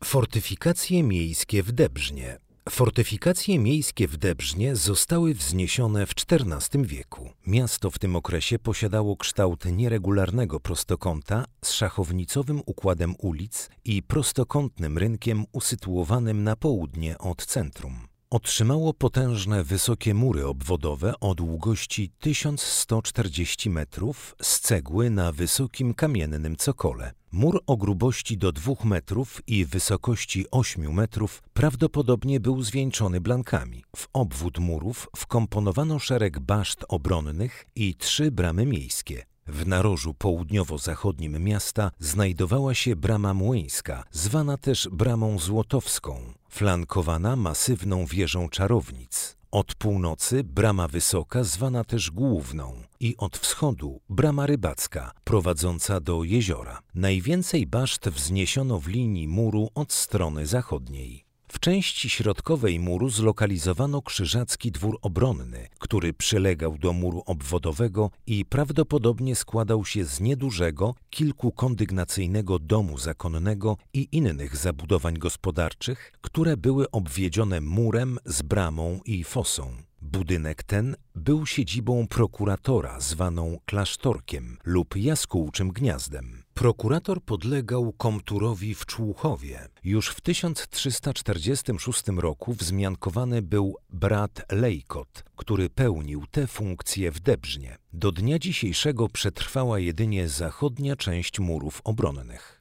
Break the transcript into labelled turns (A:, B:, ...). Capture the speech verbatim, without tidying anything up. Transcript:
A: Fortyfikacje miejskie w Debrznie. Fortyfikacje miejskie w Debrznie zostały wzniesione w czternastym wieku. Miasto w tym okresie posiadało kształt nieregularnego prostokąta z szachownicowym układem ulic i prostokątnym rynkiem usytuowanym na południe od centrum. Otrzymało potężne, wysokie mury obwodowe o długości tysiąc sto czterdzieści metrów z cegły na wysokim kamiennym cokole. Mur o grubości do dwóch metrów i wysokości ośmiu metrów prawdopodobnie był zwieńczony blankami. W obwód murów wkomponowano szereg baszt obronnych i trzy bramy miejskie. W narożu południowo-zachodnim miasta znajdowała się brama młyńska, zwana też bramą złotowską, flankowana masywną wieżą czarownic. Od północy brama wysoka, zwana też główną, i od wschodu brama rybacka, prowadząca do jeziora. Najwięcej baszt wzniesiono w linii muru od strony zachodniej. W części środkowej muru zlokalizowano krzyżacki dwór obronny, który przylegał do muru obwodowego i prawdopodobnie składał się z niedużego, kilkukondygnacyjnego domu zakonnego i innych zabudowań gospodarczych, które były obwiedzione murem z bramą i fosą. Budynek ten był siedzibą prokuratora zwaną klasztorkiem lub jaskółczym gniazdem. Prokurator podlegał komturowi w Człuchowie. Już w tysiąc trzysta czterdziestym szóstym roku wzmiankowany był brat Lejkot, który pełnił tę funkcję w Debrznie. Do dnia dzisiejszego przetrwała jedynie zachodnia część murów obronnych.